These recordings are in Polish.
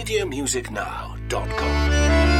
MediaMusicNow.com.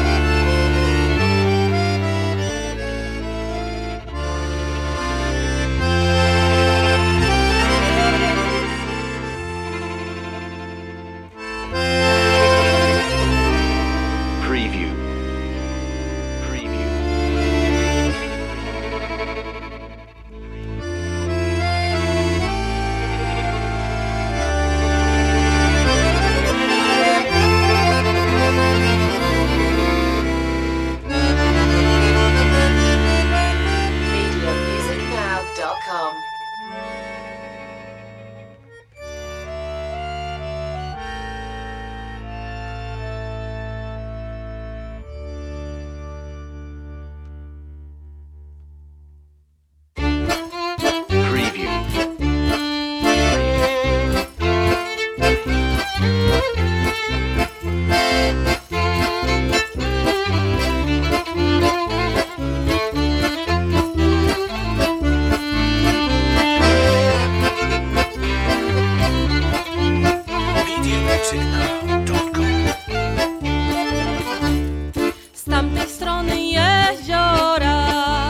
Z tamtej strony jeziora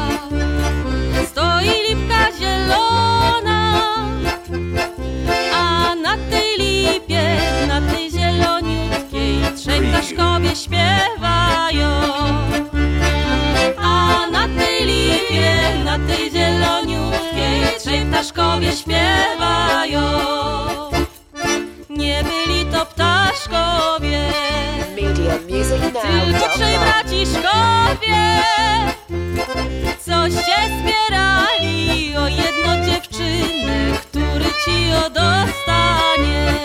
stoi lipka zielona, a na tej lipie, na tej zieloniutkiej trzej ptaszkowie śpiewają. A na tej lipie, na tej zieloniutkiej trzej ptaszkowie śpiewają. Nie byli to ptaszkowie, tylko trzej braciszkowie, coś się spierali o jedno dziewczynę, który ci o dostanie.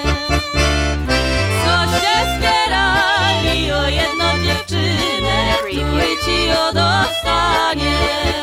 Coś się spierali o jedno dziewczynę, który ci o dostanie.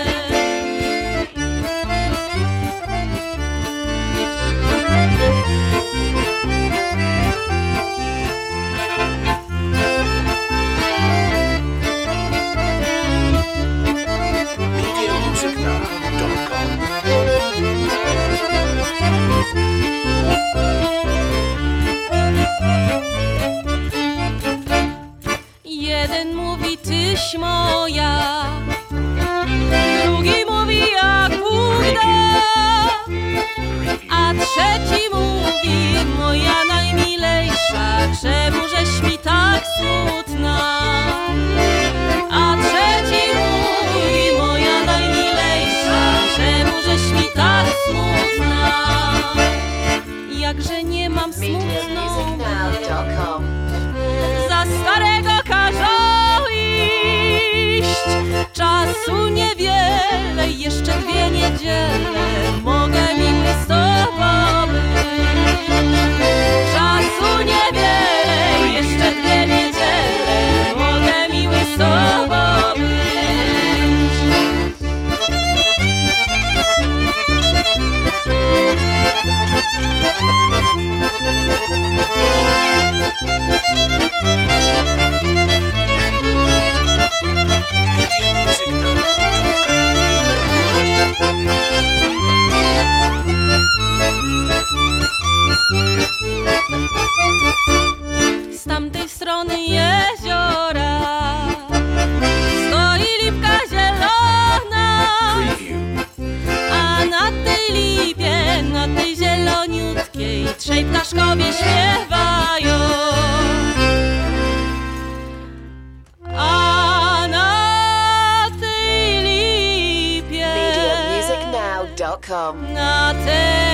Jeden mówi tyś moja, drugi mówi jak Bóg da, a trzeci mówi moja najmilejsza, czemużeś mi tak smutna. A trzeci mówi moja najmilejsza, czemużeś mi tak smutna. Jakże nie mam smutną, za starego każą iść. Czasu niewiele, jeszcze 2 niedziele, mogę miły z tobą być. Czasu niewiele, jeszcze 2 niedziele, mogę miły z tobą być. Z tamtej strony jeziora stoi lipka zielona, a na tej lipie, na tej zieloniutkiej trzej ptaszkowie śpiewają. A na tej lipie, MediaMusicNow.com. na tej